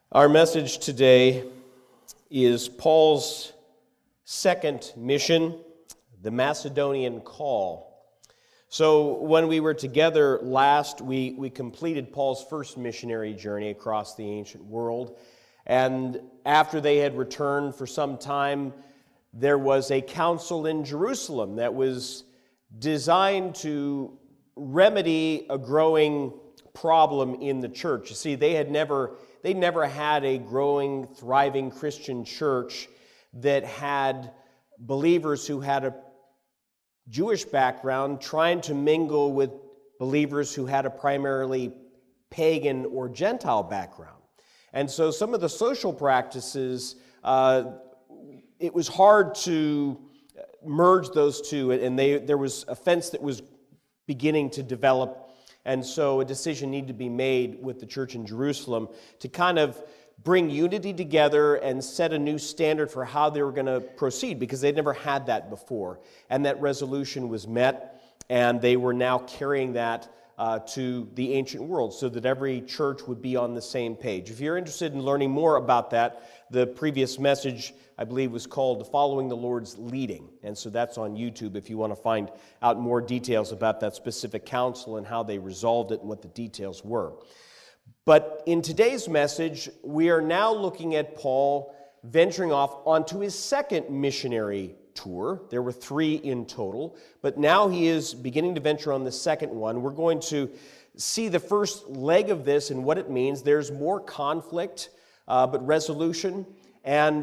Our message today is Paul's second mission, the Macedonian call. So when we were together last, we completed Paul's first missionary journey across the ancient world. And after they had returned for some time, there was a council in Jerusalem that was designed to remedy a growing problem in the church. You see, they never had a growing, thriving Christian church that had believers who had a Jewish background trying to mingle with believers who had a primarily pagan or Gentile background. And so some of the social practices, it was hard to merge those two, and there was a fence that was beginning to develop. And so a decision needed to be made with the church in Jerusalem to kind of bring unity together and set a new standard for how they were going to proceed, because they'd never had that before. And that resolution was met, and they were now carrying that to the ancient world so that every church would be on the same page. If you're interested in learning more about that, the previous message, I believe, was called Following the Lord's Leading. And so that's on YouTube if you want to find out more details about that specific council and how they resolved it and what the details were. But in today's message, we are now looking at Paul venturing off onto his second missionary tour. There were 3 in total, but now he is beginning to venture on the second one. We're going to see the first leg of this and what it means. There's more conflict, but resolution. And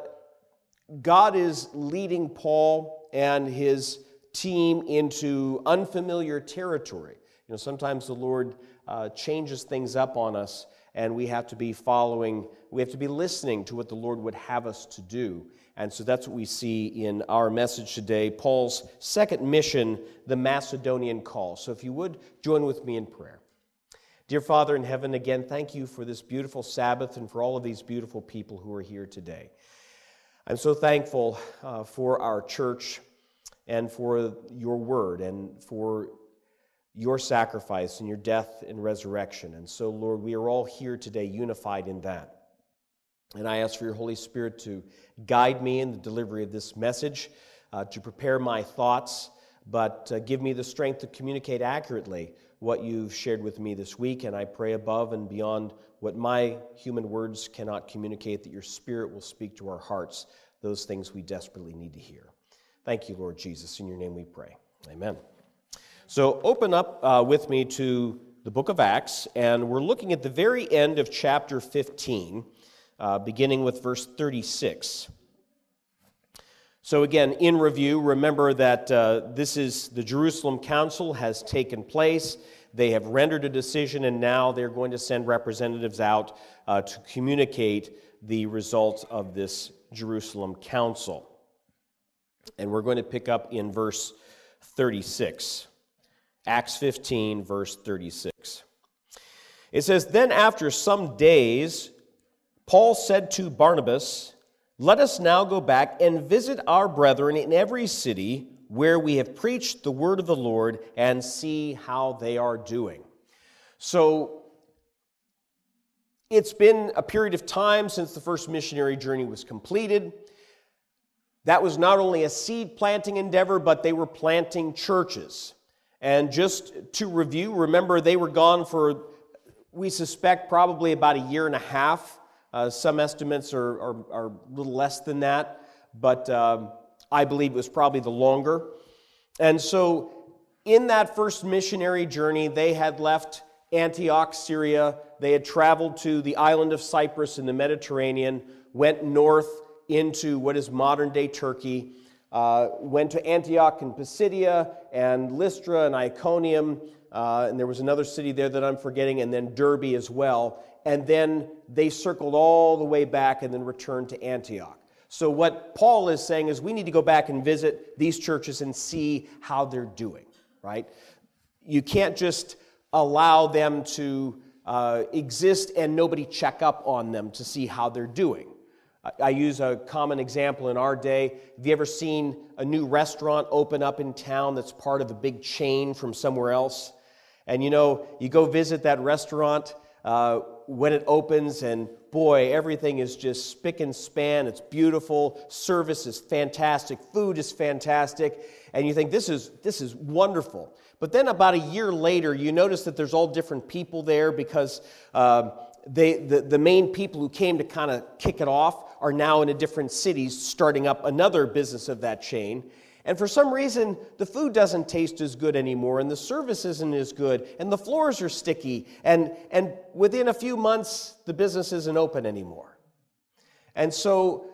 God is leading Paul and his team into unfamiliar territory. You know, sometimes the Lord changes things up on us, and we have to be listening to what the Lord would have us to do. And so that's what we see in our message today, Paul's second mission, the Macedonian call. So if you would, join with me in prayer. Dear Father in heaven, again, thank you for this beautiful Sabbath and for all of these beautiful people who are here today. I'm so thankful for our church and for your word and for your sacrifice and your death and resurrection. And so, Lord, we are all here today unified in that. And I ask for your Holy Spirit to guide me in the delivery of this message, to prepare my thoughts, but give me the strength to communicate accurately what you've shared with me this week. And I pray above and beyond what my human words cannot communicate, that your Spirit will speak to our hearts those things we desperately need to hear. Thank you, Lord Jesus. In your name we pray. Amen. So open up with me to the book of Acts, and we're looking at the very end of chapter 15, beginning with verse 36. So again, in review, remember that the Jerusalem Council has taken place. They have rendered a decision, and now they're going to send representatives out to communicate the results of this Jerusalem Council. And we're going to pick up in verse 36. Acts 15, verse 36. It says, "Then after some days, Paul said to Barnabas, 'Let us now go back and visit our brethren in every city where we have preached the word of the Lord, and see how they are doing.'" So it's been a period of time since the first missionary journey was completed. That was not only a seed planting endeavor, but they were planting churches. And just to review, remember they were gone for, we suspect, probably about a year and a half. Some estimates are a little less than that, but I believe it was probably the longer. And so in that first missionary journey, they had left Antioch, Syria. They had traveled to the island of Cyprus in the Mediterranean, went north into what is modern-day Turkey, went to Antioch and Pisidia and Lystra and Iconium, and there was another city there that I'm forgetting, and then Derbe as well. And then they circled all the way back and then returned to Antioch. So what Paul is saying is we need to go back and visit these churches and see how they're doing, right? You can't just allow them to exist and nobody check up on them to see how they're doing. I use a common example in our day. Have you ever seen a new restaurant open up in town that's part of a big chain from somewhere else? And you know, you go visit that restaurant when it opens, and boy, everything is just spick and span. It's beautiful. Service is fantastic. Food is fantastic. And you think, this is wonderful. But then about a year later, you notice that there's all different people there because the main people who came to kind of kick it off are now in a different cities, starting up another business of that chain. And for some reason, the food doesn't taste as good anymore, and the service isn't as good, and the floors are sticky, and within a few months, the business isn't open anymore. And so,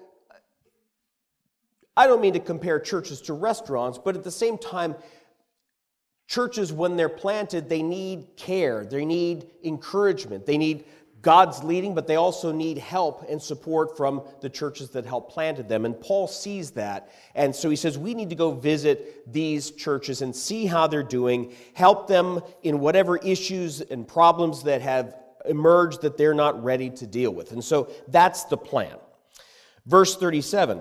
I don't mean to compare churches to restaurants, but at the same time, churches, when they're planted, they need care, they need encouragement, they need God's leading, but they also need help and support from the churches that helped planted them. And Paul sees that. And so he says, we need to go visit these churches and see how they're doing, help them in whatever issues and problems that have emerged that they're not ready to deal with. And so that's the plan. Verse 37.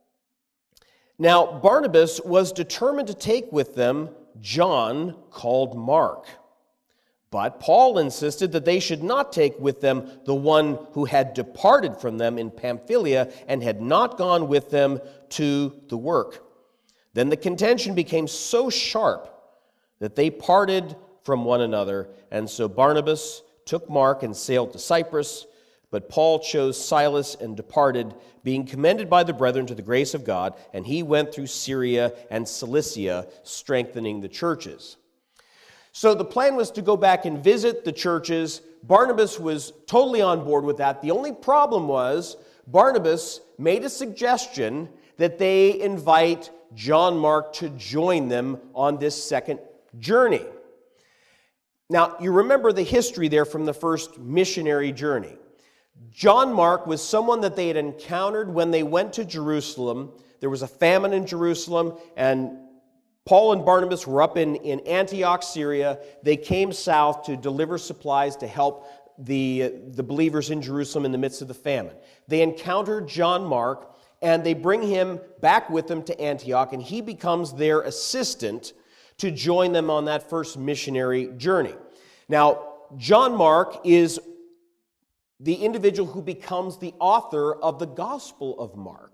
Now Barnabas was determined to take with them John, called Mark. But Paul insisted that they should not take with them the one who had departed from them in Pamphylia and had not gone with them to the work. Then the contention became so sharp that they parted from one another, and so Barnabas took Mark and sailed to Cyprus, but Paul chose Silas and departed, being commended by the brethren to the grace of God, and he went through Syria and Cilicia, strengthening the churches. So the plan was to go back and visit the churches. Barnabas was totally on board with that. The only problem was Barnabas made a suggestion that they invite John Mark to join them on this second journey. Now, you remember the history there from the first missionary journey. John Mark was someone that they had encountered when they went to Jerusalem. There was a famine in Jerusalem, and Paul and Barnabas were up in Antioch, Syria. They came south to deliver supplies to help the believers in Jerusalem in the midst of the famine. They encountered John Mark, and they bring him back with them to Antioch, and he becomes their assistant to join them on that first missionary journey. Now, John Mark is the individual who becomes the author of the Gospel of Mark.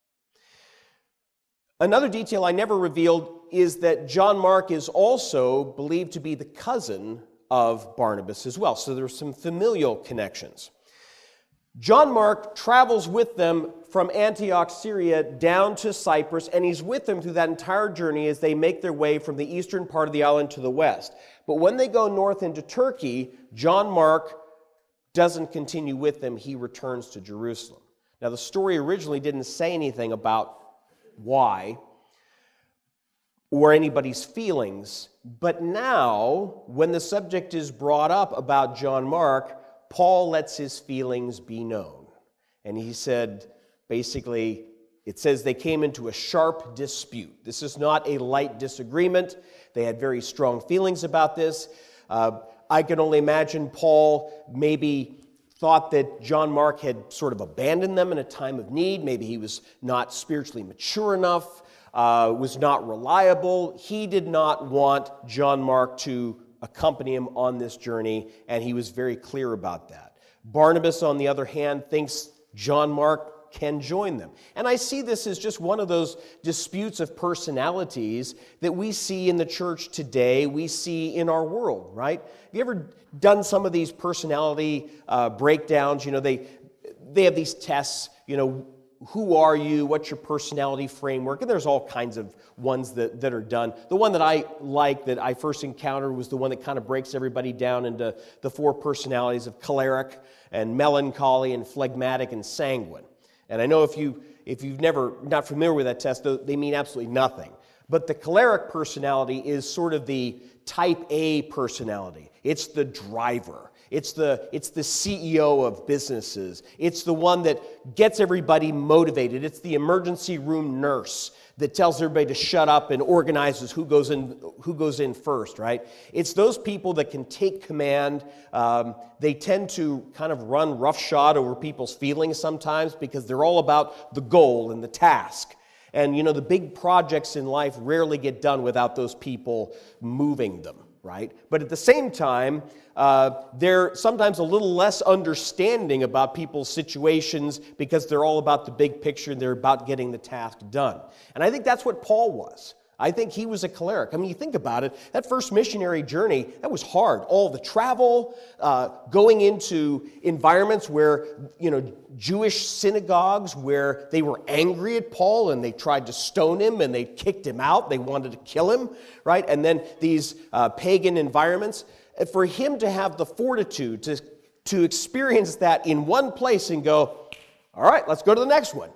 Another detail I never revealed is that John Mark is also believed to be the cousin of Barnabas as well. So there's some familial connections. John Mark travels with them from Antioch, Syria, down to Cyprus, and he's with them through that entire journey as they make their way from the eastern part of the island to the west. But when they go north into Turkey, John Mark doesn't continue with them. He returns to Jerusalem. Now, the story originally didn't say anything about why or anybody's feelings, but now, when the subject is brought up about John Mark, Paul lets his feelings be known. And he said, basically, it says they came into a sharp dispute. This is not a light disagreement. They had very strong feelings about this. I can only imagine Paul maybe thought that John Mark had sort of abandoned them in a time of need. Maybe he was not spiritually mature enough, was not reliable. He did not want John Mark to accompany him on this journey, and he was very clear about that. Barnabas, on the other hand, thinks John Mark can join them. And I see this as just one of those disputes of personalities that we see in the church today, we see in our world, right? Have you ever done some of these personality breakdowns? You know, they have these tests, you know, who are you? What's your personality framework? And there's all kinds of ones that are done. The one that I like, that I first encountered, was the one that kind of breaks everybody down into the four personalities of choleric and melancholy and phlegmatic and sanguine. And I know if you've not familiar with that test, they mean absolutely nothing. But the choleric personality is sort of the type A personality. It's the driver. It's the CEO of businesses. It's the one that gets everybody motivated. It's the emergency room nurse that tells everybody to shut up and organizes who goes in first, right? It's those people that can take command. They tend to kind of run roughshod over people's feelings sometimes because they're all about the goal and the task. And, you know, the big projects in life rarely get done without those people moving them. right? But at the same time, they're sometimes a little less understanding about people's situations because they're all about the big picture and they're about getting the task done. And I think that's what Paul was. I think he was a choleric. I mean, you think about it, that first missionary journey, that was hard. All the travel, going into environments where, Jewish synagogues where they were angry at Paul and they tried to stone him and they kicked him out. They wanted to kill him, right? And then these pagan environments. For him to have the fortitude to experience that in one place and go, all right, let's go to the next one.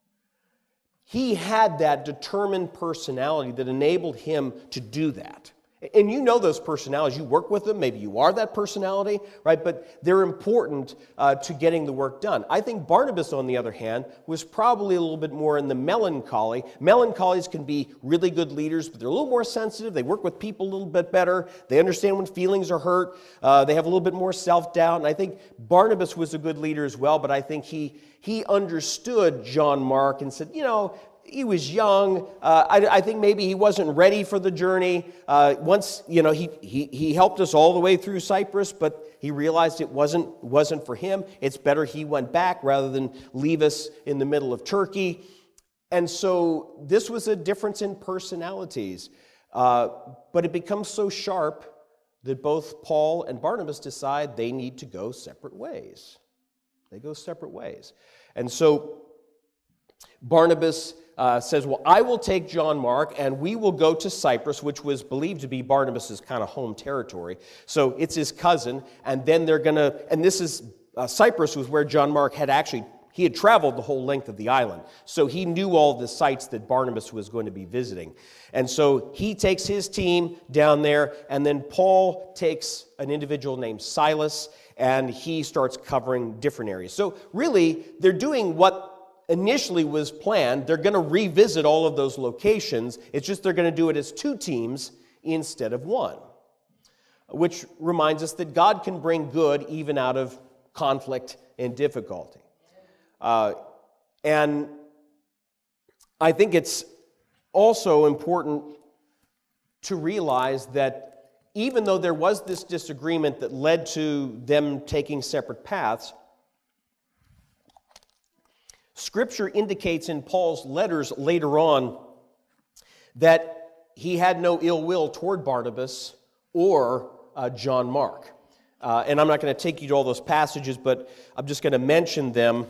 He had that determined personality that enabled him to do that. And you know those personalities. You work with them. Maybe you are that personality, right? But they're important to getting the work done. I think Barnabas, on the other hand, was probably a little bit more in the melancholy. Melancholies can be really good leaders, but they're a little more sensitive. They work with people a little bit better. They understand when feelings are hurt. They have a little bit more self-doubt. And I think Barnabas was a good leader as well, but I think he understood John Mark and said, he was young. I think maybe he wasn't ready for the journey. Once, he helped us all the way through Cyprus, but he realized it wasn't for him. It's better he went back rather than leave us in the middle of Turkey. And so this was a difference in personalities. But it becomes so sharp that both Paul and Barnabas decide they need to go separate ways. They go separate ways. And so Barnabas says, well, I will take John Mark and we will go to Cyprus, which was believed to be Barnabas' kind of home territory. So it's his cousin, and then they're going to, and this is, Cyprus was where John Mark had he had traveled the whole length of the island. So he knew all the sites that Barnabas was going to be visiting. And so he takes his team down there, and then Paul takes an individual named Silas, and he starts covering different areas. So really, they're doing what initially was planned. They're going to revisit all of those locations. It's just they're going to do it as two teams instead of one, which reminds us that God can bring good even out of conflict and difficulty. And I think it's also important to realize that even though there was this disagreement that led to them taking separate paths, Scripture indicates in Paul's letters later on that he had no ill will toward Barnabas or John Mark. And I'm not going to take you to all those passages, but I'm just going to mention them.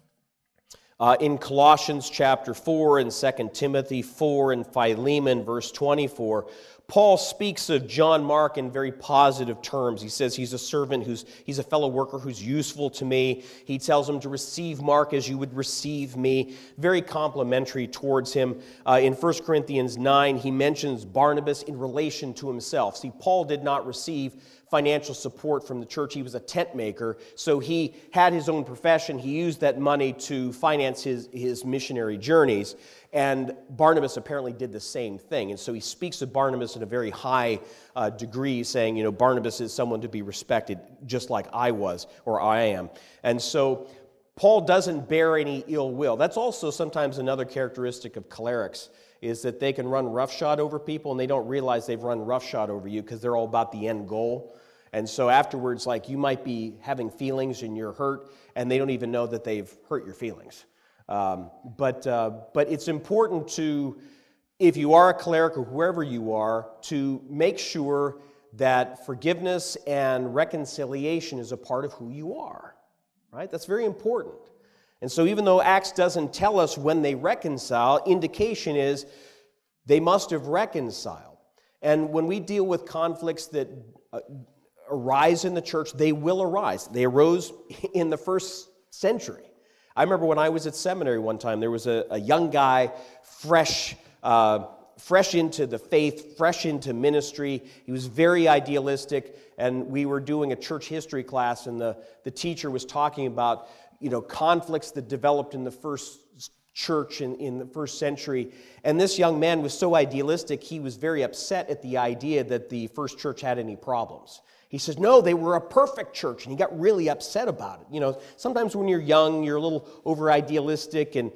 In Colossians chapter 4 and 2 Timothy 4 and Philemon verse 24, Paul speaks of John Mark in very positive terms. He says he's a servant, he's a fellow worker who's useful to me. He tells him to receive Mark as you would receive me. Very complimentary towards him. In 1 Corinthians 9, he mentions Barnabas in relation to himself. See, Paul did not receive financial support from the church. He was a tent maker, so he had his own profession. He used that money to finance his missionary journeys, and Barnabas apparently did the same thing. And so he speaks of Barnabas in a very high degree, saying, Barnabas is someone to be respected, just like I was, or I am. And so Paul doesn't bear any ill will. That's also sometimes another characteristic of cholerics, is that they can run roughshod over people and they don't realize they've run roughshod over you because they're all about the end goal. And so afterwards, you might be having feelings and you're hurt, and they don't even know that they've hurt your feelings. But it's important to, if you are a cleric or whoever you are, to make sure that forgiveness and reconciliation is a part of who you are, right? That's very important. And so even though Acts doesn't tell us when they reconcile, indication is they must have reconciled. And when we deal with conflicts that arise in the church, they will arise. They arose in the first century. I remember when I was at seminary one time, there was a young guy, fresh into the faith, fresh into ministry. He was very idealistic, and we were doing a church history class, and the teacher was talking about conflicts that developed in the first church in the first century. And this young man was so idealistic, he was very upset at the idea that the first church had any problems. He says, no, they were a perfect church, and he got really upset about it. Sometimes when you're young, you're a little over-idealistic, and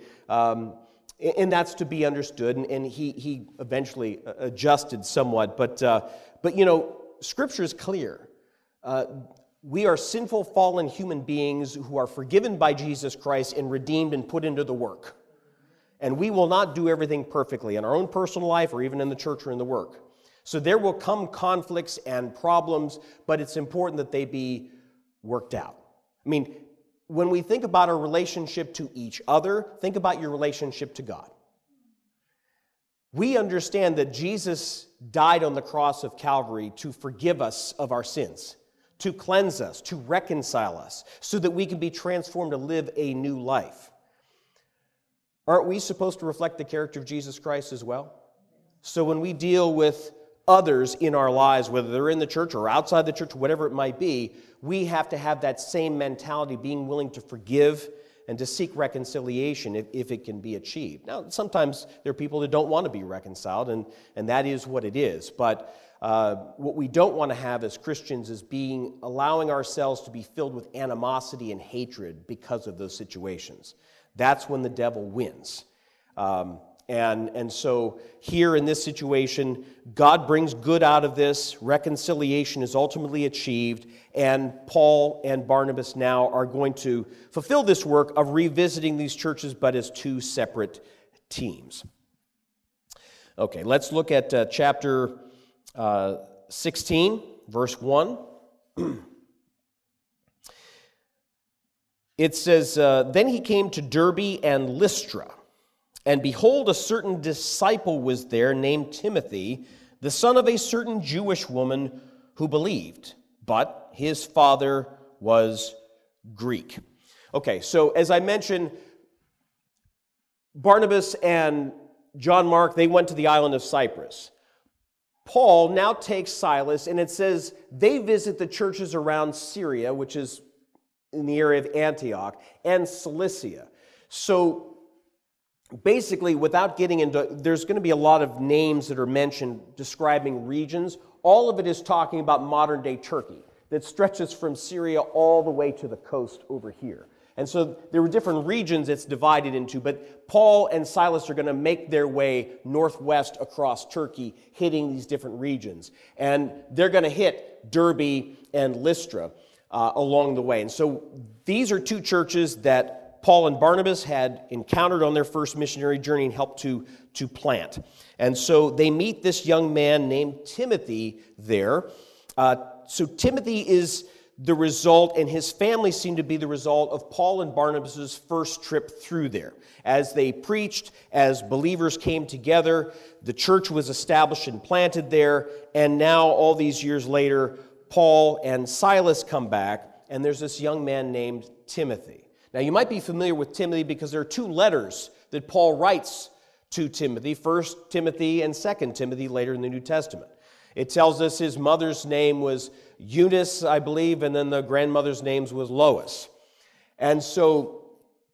that's to be understood, and he eventually adjusted somewhat. But Scripture is clear. We are sinful, fallen human beings who are forgiven by Jesus Christ and redeemed and put into the work. And we will not do everything perfectly in our own personal life or even in the church or in the work. So there will come conflicts and problems, but it's important that they be worked out. I mean, when we think about our relationship to each other, think about your relationship to God. We understand that Jesus died on the cross of Calvary to forgive us of our sins, to cleanse us, to reconcile us, so that we can be transformed to live a new life. Aren't we supposed to reflect the character of Jesus Christ as well? So when we deal with others in our lives, whether they're in the church or outside the church, whatever it might be, we have to have that same mentality, being willing to forgive and to seek reconciliation if it can be achieved. Now, sometimes there are people that don't want to be reconciled, and that is what it is. But what we don't want to have as Christians is allowing ourselves to be filled with animosity and hatred because of those situations. That's when the devil wins. And so here in this situation, God brings good out of this. Reconciliation is ultimately achieved, and Paul and Barnabas now are going to fulfill this work of revisiting these churches, but as two separate teams. Okay, let's look at chapter 16, verse 1. It says, Then he came to Derbe and Lystra. And behold, a certain disciple was there named Timothy, the son of a certain Jewish woman who believed, but his father was Greek. Okay, so as I mentioned, Barnabas and John Mark, they went to the island of Cyprus. Paul now takes Silas, and it says they visit the churches around Syria, which is in the area of Antioch, and Cilicia. So basically, without getting into, there's going to be a lot of names that are mentioned describing regions. All of it is talking about modern-day Turkey that stretches from Syria all the way to the coast over here. And so there were different regions it's divided into, but Paul and Silas are going to make their way northwest across Turkey, hitting these different regions. And they're going to hit Derbe and Lystra along the way. And so these are two churches that Paul and Barnabas had encountered on their first missionary journey and helped to plant. And so they meet this young man named Timothy there. So Timothy is the result, and his family seemed to be the result of Paul and Barnabas' first trip through there. As they preached, as believers came together, the church was established and planted there, and now all these years later, Paul and Silas come back, and there's this young man named Timothy. Now, you might be familiar with Timothy because there are two letters that Paul writes to Timothy, 1 Timothy and 2 Timothy later in the New Testament. It tells us his mother's name was Eunice, I believe, and then the grandmother's name was Lois. And so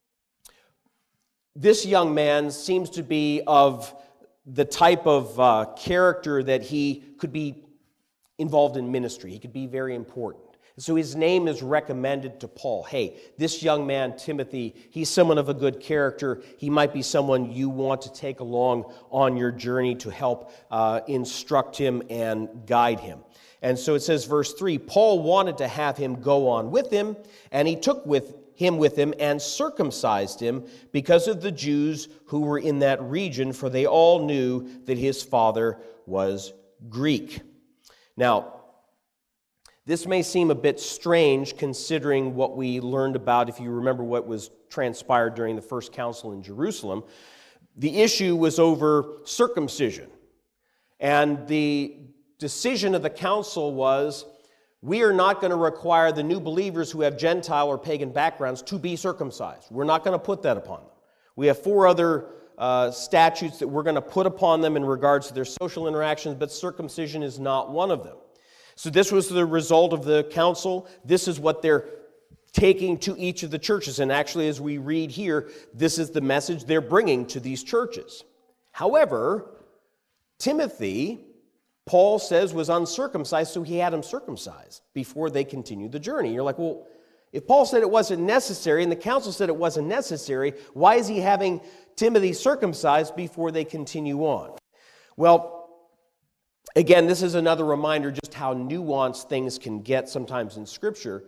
this young man seems to be of the type of character that he could be involved in ministry. He could be very important. So his name is recommended to Paul. Hey, this young man, Timothy, he's someone of a good character. He might be someone you want to take along on your journey to help instruct him and guide him. And so it says, verse 3, Paul wanted to have him go on with him, and he took him with him and circumcised him because of the Jews who were in that region, for they all knew that his father was Greek. Now, this may seem a bit strange considering what we learned about, if you remember what was transpired during the first council in Jerusalem. The issue was over circumcision. And the decision of the council was, we are not going to require the new believers who have Gentile or pagan backgrounds to be circumcised. We're not going to put that upon them. We have 4 other statutes that we're going to put upon them in regards to their social interactions, but circumcision is not one of them. So this was the result of the council. This is what they're taking to each of the churches. And actually, as we read here, this is the message they're bringing to these churches. However, Timothy, Paul says, was uncircumcised, so he had him circumcised before they continued the journey. You're like, well, if Paul said it wasn't necessary and the council said it wasn't necessary, why is he having Timothy circumcised before they continue on? Well, Again, this is another reminder just how nuanced things can get sometimes in Scripture.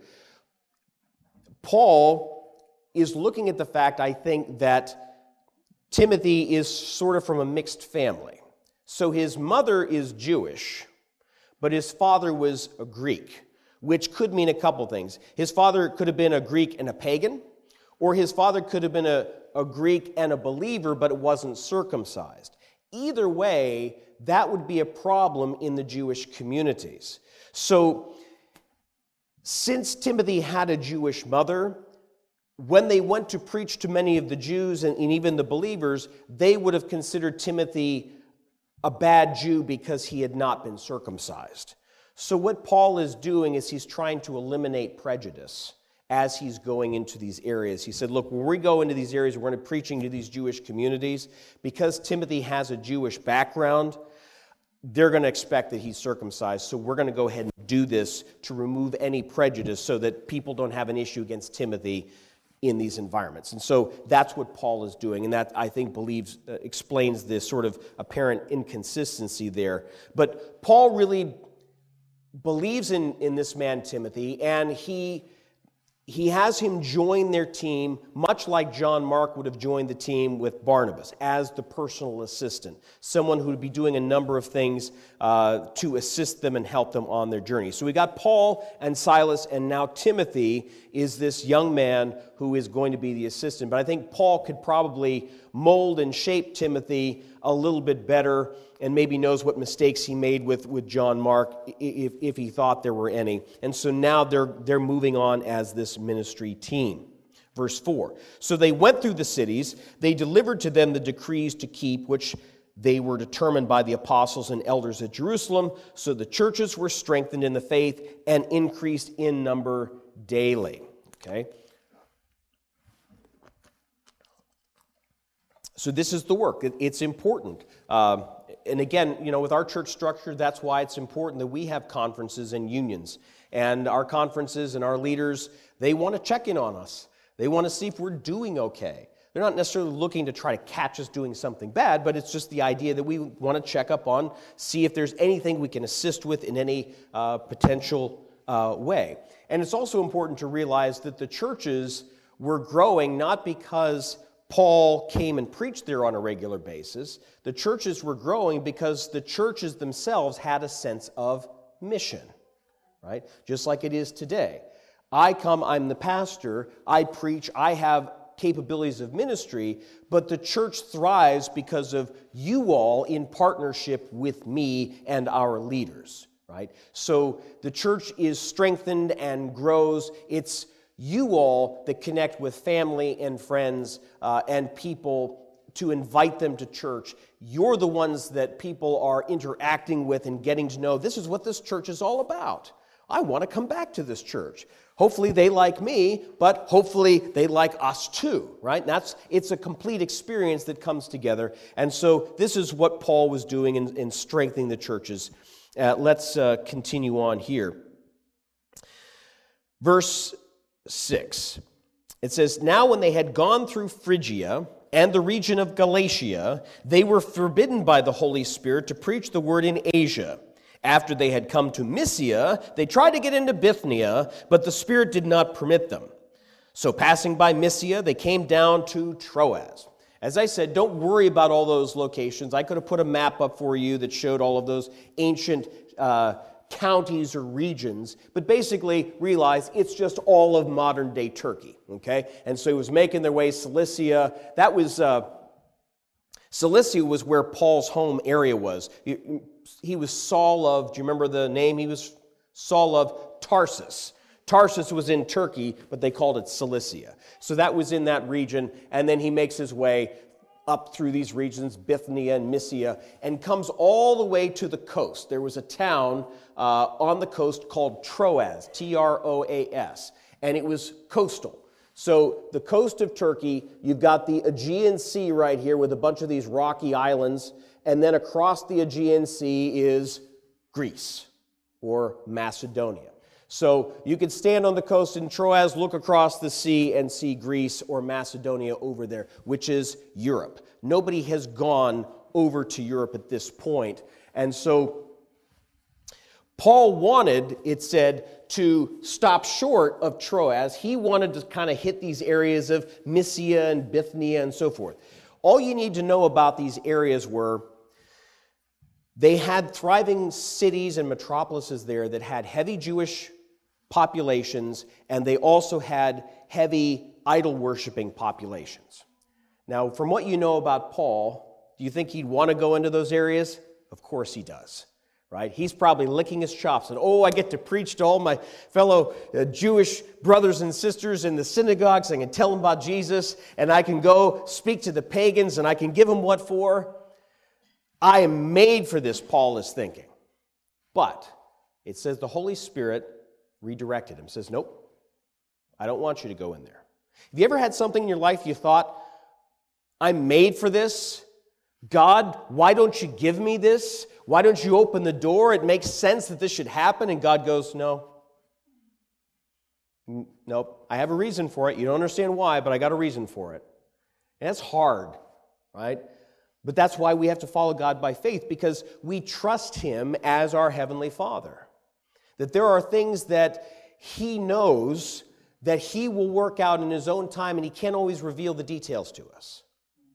Paul is looking at the fact, I think, that Timothy is sort of from a mixed family. So his mother is Jewish, but his father was a Greek, which could mean a couple things. His father could have been a Greek and a pagan, or his father could have been a Greek and a believer, but it wasn't circumcised. Either way, that would be a problem in the Jewish communities. So, since Timothy had a Jewish mother, when they went to preach to many of the Jews and even the believers, they would have considered Timothy a bad Jew because he had not been circumcised. So what Paul is doing is he's trying to eliminate prejudice as he's going into these areas. He said, look, when we go into these areas, we're going to preaching to these Jewish communities. Because Timothy has a Jewish background, they're going to expect that he's circumcised. So we're going to go ahead and do this to remove any prejudice so that people don't have an issue against Timothy in these environments. And so that's what Paul is doing, and that, I think, explains this sort of apparent inconsistency there. But Paul really believes in this man Timothy, and he has him join their team, much like John Mark would have joined the team with Barnabas, as the personal assistant, someone who would be doing a number of things to assist them and help them on their journey. So we got Paul and Silas, and now Timothy is this young man who is going to be the assistant. But I think Paul could probably mold and shape Timothy a little bit better, and maybe knows what mistakes he made with John Mark, if he thought there were any. And so now they're moving on as this ministry team. Verse 4, so they went through the cities, they delivered to them the decrees to keep, which they were determined by the apostles and elders at Jerusalem. So the churches were strengthened in the faith and increased in number daily. Okay? So this is the work. It's important. And again, with our church structure, that's why it's important that we have conferences and unions. And our conferences and our leaders, they want to check in on us. They want to see if we're doing okay. They're not necessarily looking to try to catch us doing something bad, but it's just the idea that we want to check up on, see if there's anything we can assist with in any potential way. And it's also important to realize that the churches were growing not because Paul came and preached there on a regular basis. The churches were growing because the churches themselves had a sense of mission, right? Just like it is today. I'm the pastor, I preach, I have capabilities of ministry, but the church thrives because of you all in partnership with me and our leaders, right? So the church is strengthened and grows. It's you all that connect with family and friends and people to invite them to church. You're the ones that people are interacting with and getting to know. This is what this church is all about. I want to come back to this church. Hopefully they like me, but hopefully they like us too, right? It's a complete experience that comes together. And so this is what Paul was doing in strengthening the churches. Let's continue on here. Verse 6. It says, now when they had gone through Phrygia and the region of Galatia, they were forbidden by the Holy Spirit to preach the word in Asia. After they had come to Mysia, they tried to get into Bithynia, but the Spirit did not permit them. So passing by Mysia, they came down to Troas. As I said, don't worry about all those locations. I could have put a map up for you that showed all of those ancient counties or regions, but basically realize it's just all of modern-day Turkey, okay? And so he was making their way Cilicia. Cilicia was where Paul's home area was. He was Saul of, do you remember the name? He was Saul of Tarsus. Tarsus was in Turkey, but they called it Cilicia. So that was in that region, and then he makes his way up through these regions, Bithynia and Mysia, and comes all the way to the coast. There was a town on the coast called Troas, Troas, and it was coastal. So the coast of Turkey, you've got the Aegean Sea right here with a bunch of these rocky islands, and then across the Aegean Sea is Greece or Macedonia. So you could stand on the coast in Troas, look across the sea, and see Greece or Macedonia over there, which is Europe. Nobody has gone over to Europe at this point. And so Paul wanted, it said, to stop short of Troas. He wanted to kind of hit these areas of Mysia and Bithynia and so forth. All you need to know about these areas were they had thriving cities and metropolises there that had heavy Jewish populations, and they also had heavy idol-worshiping populations. Now, from what you know about Paul, do you think he'd want to go into those areas? Of course he does, right? He's probably licking his chops and, I get to preach to all my fellow Jewish brothers and sisters in the synagogues. I can tell them about Jesus, and I can go speak to the pagans, and I can give them what for. I am made for this, Paul is thinking. But it says the Holy Spirit redirected him. Says, nope, I don't want you to go in there. Have you ever had something in your life you thought, I'm made for this? God, why don't you give me this? Why don't you open the door? It makes sense that this should happen. And God goes, no. Nope, I have a reason for it. You don't understand why, but I got a reason for it. And that's hard, right? But that's why we have to follow God by faith, because we trust Him as our Heavenly Father. That there are things that He knows that He will work out in His own time, and He can't always reveal the details to us.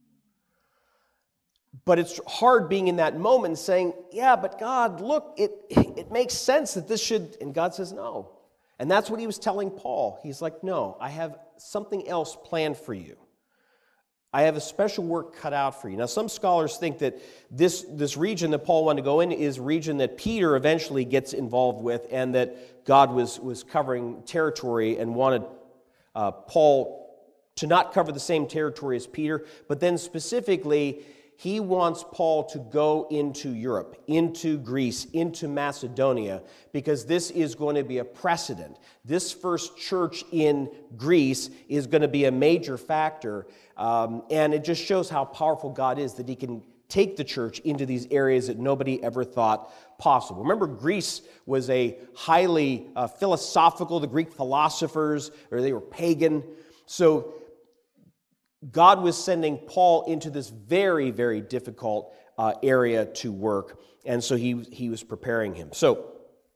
But it's hard being in that moment and saying, yeah, but God, look, it makes sense that this should, and God says no. And that's what He was telling Paul. He's like, no, I have something else planned for you. I have a special work cut out for you. Now, some scholars think that this region that Paul wanted to go in is a region that Peter eventually gets involved with, and that God was covering territory and wanted Paul to not cover the same territory as Peter, but then specifically, he wants Paul to go into Europe, into Greece, into Macedonia, because this is going to be a precedent. This first church in Greece is going to be a major factor, and it just shows how powerful God is, that He can take the church into these areas that nobody ever thought possible. Remember, Greece was a highly philosophical, the Greek philosophers, or they were pagan. So God was sending Paul into this very, very difficult area to work, and so he was preparing him. So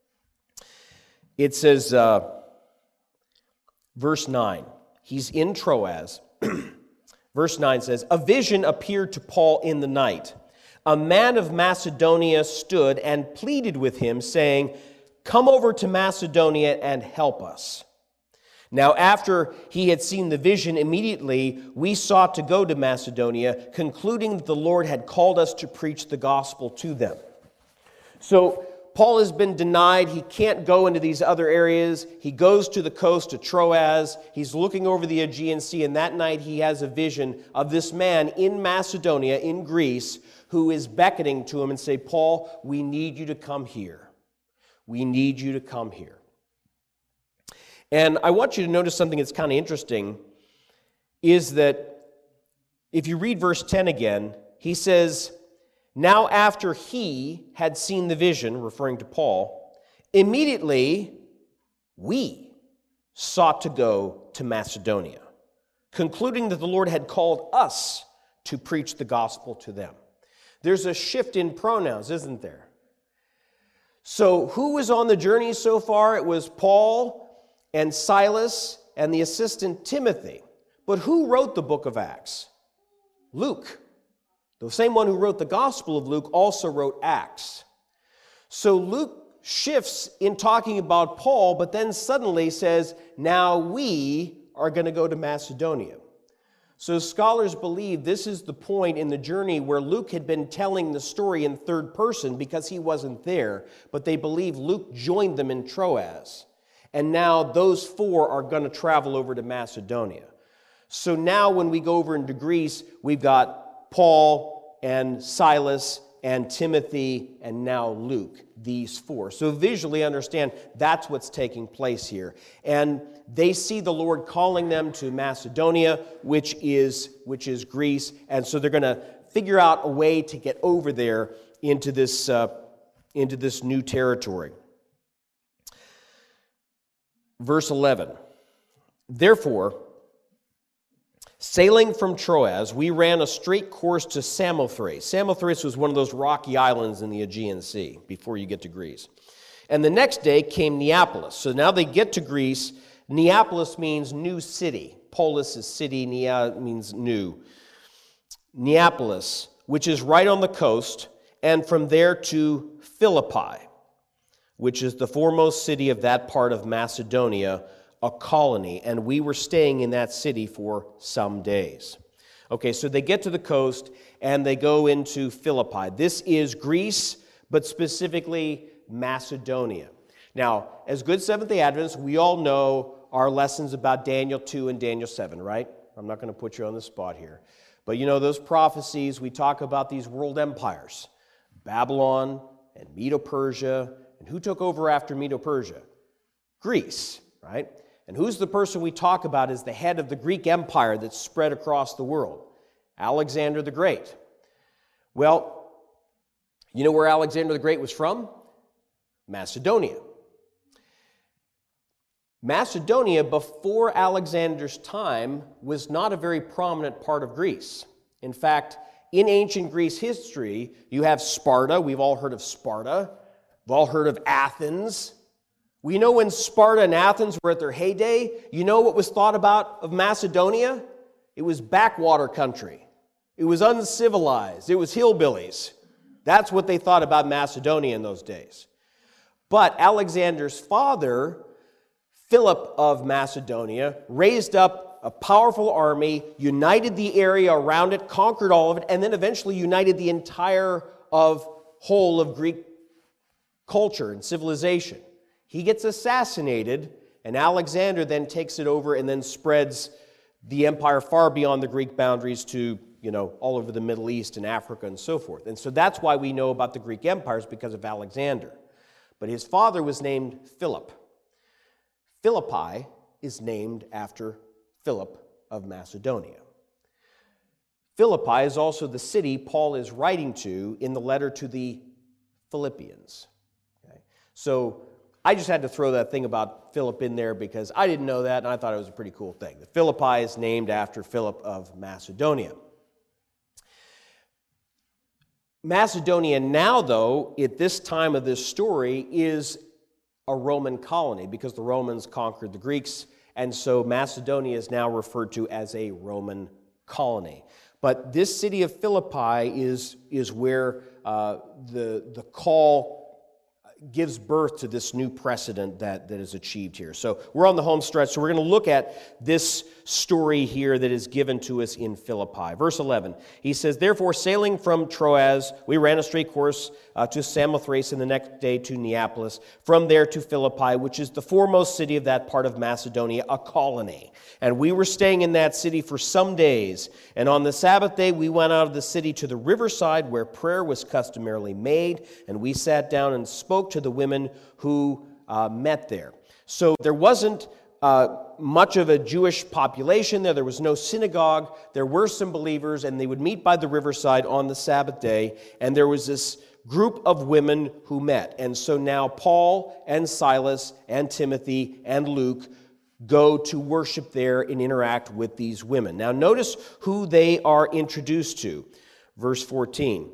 it says, verse 9, he's in Troas. Verse 9 says, a vision appeared to Paul in the night. A man of Macedonia stood and pleaded with him, saying, come over to Macedonia and help us. Now, after he had seen the vision, immediately we sought to go to Macedonia, concluding that the Lord had called us to preach the gospel to them. So, Paul has been denied. He can't go into these other areas. He goes to the coast to Troas. He's looking over the Aegean Sea, and that night he has a vision of this man in Macedonia, in Greece, who is beckoning to him and say, Paul, we need you to come here. We need you to come here. And I want you to notice something that's kind of interesting, is that if you read verse 10 again, he says, now after he had seen the vision, referring to Paul, immediately we sought to go to Macedonia, concluding that the Lord had called us to preach the gospel to them. There's a shift in pronouns, isn't there? So who was on the journey so far? It was Paul and Silas and the assistant Timothy. But who wrote the book of Acts? Luke. The same one who wrote the Gospel of Luke also wrote Acts. So Luke shifts in talking about Paul, but then suddenly says, now we are going to go to Macedonia. So scholars believe this is the point in the journey where Luke had been telling the story in third person because he wasn't there, but they believe Luke joined them in Troas. And now those four are going to travel over to Macedonia. So now when we go over into Greece, we've got Paul and Silas and Timothy and now Luke, these four. So visually understand that's what's taking place here. And they see the Lord calling them to Macedonia, which is Greece. And so they're going to figure out a way to get over there into this new territory. Verse 11, therefore, sailing from Troas, we ran a straight course to Samothrace. Samothrace was one of those rocky islands in the Aegean Sea before you get to Greece. And the next day came Neapolis. So now they get to Greece. Neapolis means new city. Polis is city, Nea means new. Neapolis, which is right on the coast, and from there to Philippi, which is the foremost city of that part of Macedonia, a colony. And we were staying in that city for some days. Okay, so they get to the coast and they go into Philippi. This is Greece, but specifically Macedonia. Now, as good Seventh-day Adventists, we all know our lessons about Daniel 2 and Daniel 7, right? I'm not going to put you on the spot here. But you know, those prophecies, we talk about these world empires, Babylon and Medo-Persia. And who took over after Medo-Persia? Greece, right? And who's the person we talk about as the head of the Greek Empire that's spread across the world? Alexander the Great. Well, you know where Alexander the Great was from? Macedonia. Macedonia, before Alexander's time, was not a very prominent part of Greece. In fact, in ancient Greece history, you have Sparta. We've all heard of Sparta. We've all heard of Athens. We know when Sparta and Athens were at their heyday, you know what was thought about of Macedonia? It was backwater country. It was uncivilized. It was hillbillies. That's what they thought about Macedonia in those days. But Alexander's father, Philip of Macedonia, raised up a powerful army, united the area around it, conquered all of it, and then eventually united the entire whole of Greek culture and civilization. He gets assassinated, and Alexander then takes it over and then spreads the empire far beyond the Greek boundaries to, all over the Middle East and Africa and so forth. And so that's why we know about the Greek empires, because of Alexander. But his father was named Philip. Philippi is named after Philip of Macedonia. Philippi is also the city Paul is writing to in the letter to the Philippians. Okay? So I just had to throw that thing about Philip in there because I didn't know that, and I thought it was a pretty cool thing. That Philippi is named after Philip of Macedonia. Macedonia now, though, at this time of this story, is a Roman colony because the Romans conquered the Greeks, and so Macedonia is now referred to as a Roman colony. But this city of Philippi is where the call gives birth to this new precedent that is achieved here. So we're on the home stretch, so we're going to look at this story here that is given to us in Philippi. Verse 11, he says, "Therefore, sailing from Troas, we ran a straight course to Samothrace, and the next day to Neapolis, from there to Philippi, which is the foremost city of that part of Macedonia, a colony. And we were staying in that city for some days. And on the Sabbath day, we went out of the city to the riverside where prayer was customarily made, and we sat down and spoke to the women who met there." So there wasn't much of a Jewish population there. There was no synagogue. There were some believers, and they would meet by the riverside on the Sabbath day, and there was this group of women who met. And so now Paul and Silas and Timothy and Luke go to worship there and interact with these women. Now notice who they are introduced to. Verse 14.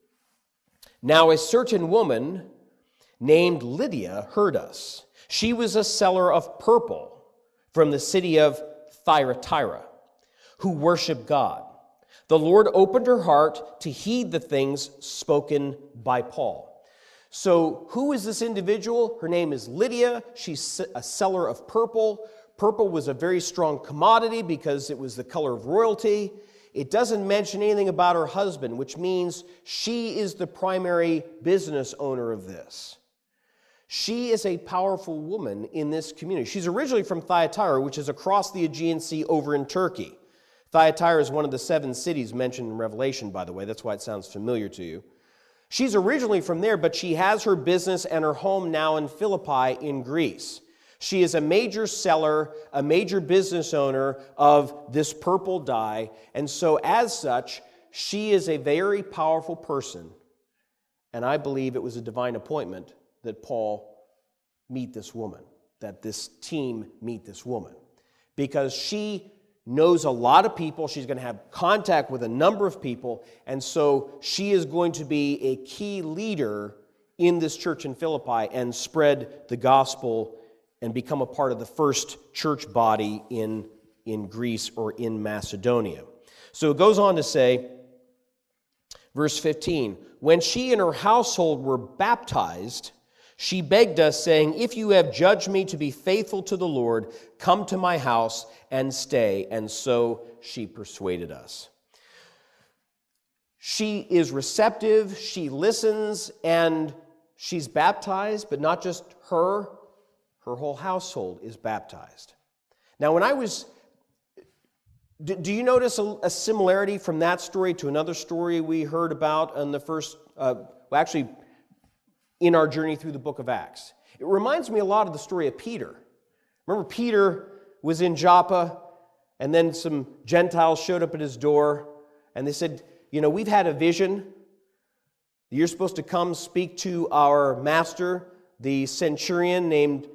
"Now a certain woman named Lydia heard us. She was a seller of purple from the city of Thyatira, who worshiped God. The Lord opened her heart to heed the things spoken by Paul." So who is this individual? Her name is Lydia. She's a seller of purple. Purple was a very strong commodity because it was the color of royalty. It doesn't mention anything about her husband, which means she is the primary business owner of this. She is a powerful woman in this community. She's originally from Thyatira, which is across the Aegean Sea over in Turkey. Thyatira is one of the 7 cities mentioned in Revelation, by the way. That's why it sounds familiar to you. She's originally from there, but she has her business and her home now in Philippi in Greece. She is a major seller, a major business owner of this purple dye, and so as such, she is a very powerful person, and I believe it was a divine appointment that Paul meet this woman, that this team meet this woman, because she knows a lot of people. She's going to have contact with a number of people, and so she is going to be a key leader in this church in Philippi and spread the gospel and become a part of the first church body in Greece or in Macedonia. So it goes on to say, verse 15, when she and her household were baptized, she begged us, saying, if you have judged me to be faithful to the Lord, come to my house and stay. And so she persuaded us. She is receptive, she listens, and she's baptized, but not just her whole household is baptized. Now, when I was... Do you notice a similarity from that story to another story we heard about in the first, actually in our journey through the book of Acts? It reminds me a lot of the story of Peter. Remember, Peter was in Joppa, and then some Gentiles showed up at his door, and they said, we've had a vision. You're supposed to come speak to our master, the centurion named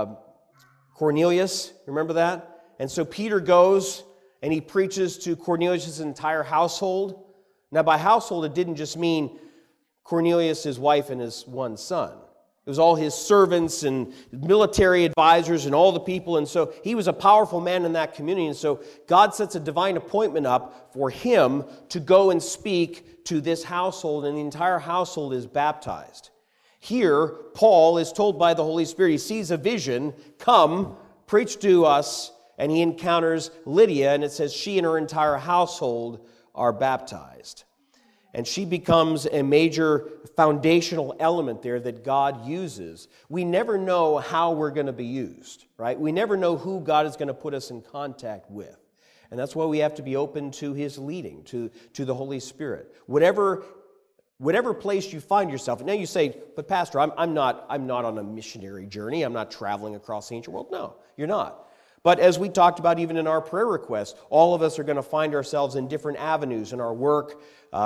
Cornelius. Remember that? And so Peter goes, and he preaches to Cornelius' entire household. Now, by household, it didn't just mean Cornelius, his wife, and his one son. It was all his servants and military advisors and all the people. And so he was a powerful man in that community. And so God sets a divine appointment up for him to go and speak to this household, and the entire household is baptized. Here, Paul is told by the Holy Spirit, he sees a vision, come, preach to us, and he encounters Lydia, and it says she and her entire household are baptized. And she becomes a major foundational element there that God uses. We never know how we're going to be used, right? We never know who God is going to put us in contact with. And that's why we have to be open to His leading, to the Holy Spirit. Whatever place you find yourself. Now you say, but Pastor, I'm not on a missionary journey. I'm not traveling across the ancient world. No, you're not. But as we talked about even in our prayer requests, all of us are going to find ourselves in different avenues in our work,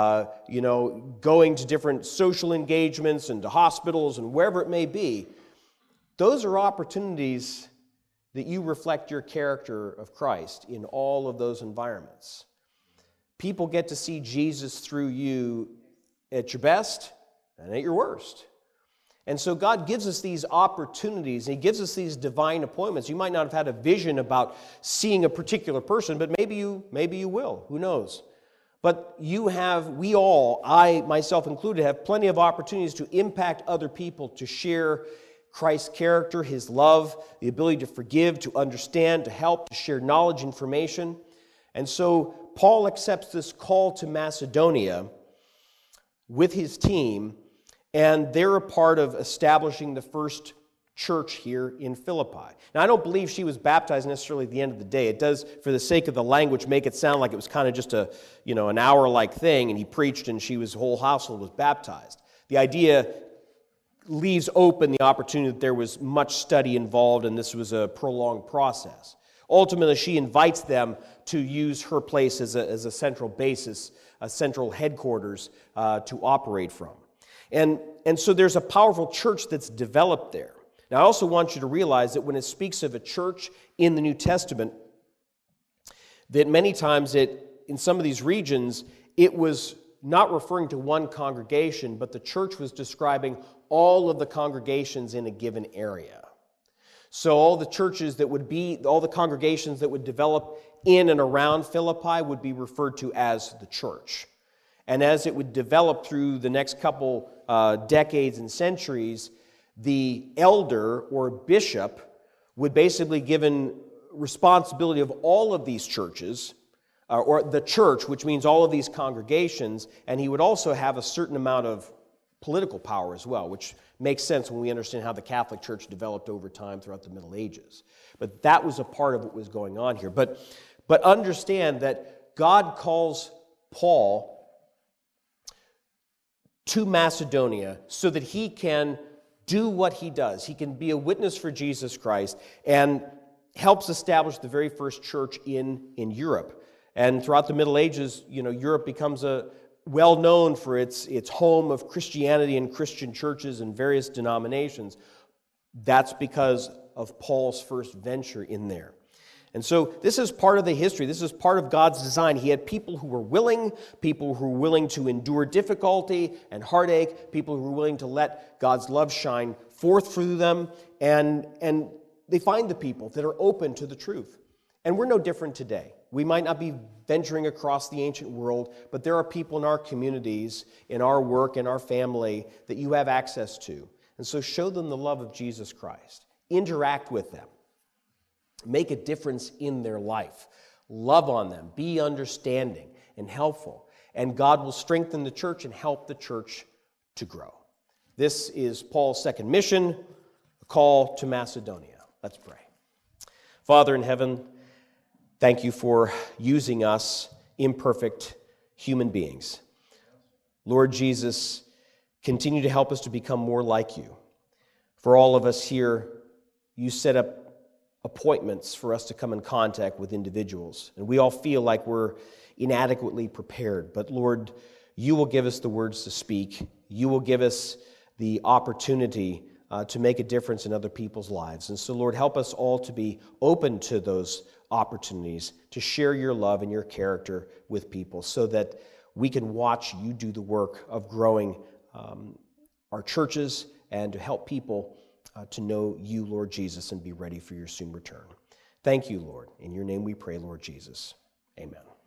going to different social engagements and to hospitals and wherever it may be. Those are opportunities that you reflect your character of Christ in all of those environments. People get to see Jesus through you at your best and at your worst. And so God gives us these opportunities. He gives us these divine appointments. You might not have had a vision about seeing a particular person, but maybe you will. Who knows? But we all, I myself included, have plenty of opportunities to impact other people, to share Christ's character, His love, the ability to forgive, to understand, to help, to share knowledge, information. And so Paul accepts this call to Macedonia with his team, and they're a part of establishing the first church here in Philippi. Now, I don't believe she was baptized necessarily at the end of the day. It does, for the sake of the language, make it sound like it was kind of just an hour-like thing, and he preached and his whole household was baptized. The idea leaves open the opportunity that there was much study involved and this was a prolonged process. Ultimately, she invites them to use her place as a central basis, a central headquarters to operate from. And so there's a powerful church that's developed there. Now, I also want you to realize that when it speaks of a church in the New Testament, that many times in some of these regions, it was not referring to one congregation, but the church was describing all of the congregations in a given area. So all the congregations that would develop in and around Philippi would be referred to as the church. And as it would develop through the next couple decades and centuries, the elder or bishop would basically be given responsibility of all of these churches, or the church, which means all of these congregations, and he would also have a certain amount of political power as well, which makes sense when we understand how the Catholic Church developed over time throughout the Middle Ages. But that was a part of what was going on here. But understand that God calls Paul to Macedonia so that he can do what he does. He can be a witness for Jesus Christ and helps establish the very first church in Europe. And throughout the Middle Ages, Europe becomes well known for its home of Christianity and Christian churches and various denominations. That's because of Paul's first venture in there. And so this is part of the history. This is part of God's design. He had people who were willing to endure difficulty and heartache, people who were willing to let God's love shine forth through them, and they find the people that are open to the truth. And we're no different today. We might not be venturing across the ancient world, but there are people in our communities, in our work, in our family, that you have access to. And so show them the love of Jesus Christ. Interact with them. Make a difference in their life. Love on them. Be understanding and helpful. And God will strengthen the church and help the church to grow. This is Paul's second mission, a call to Macedonia. Let's pray. Father in heaven, thank you for using us, imperfect human beings. Lord Jesus, continue to help us to become more like you. For all of us here, you set up appointments for us to come in contact with individuals. And we all feel like we're inadequately prepared. But Lord, you will give us the words to speak. You will give us the opportunity to make a difference in other people's lives. And so, Lord, help us all to be open to those opportunities, to share your love and your character with people so that we can watch you do the work of growing our churches and to help people to know you, Lord Jesus, and be ready for your soon return. Thank you, Lord. In your name we pray, Lord Jesus. Amen.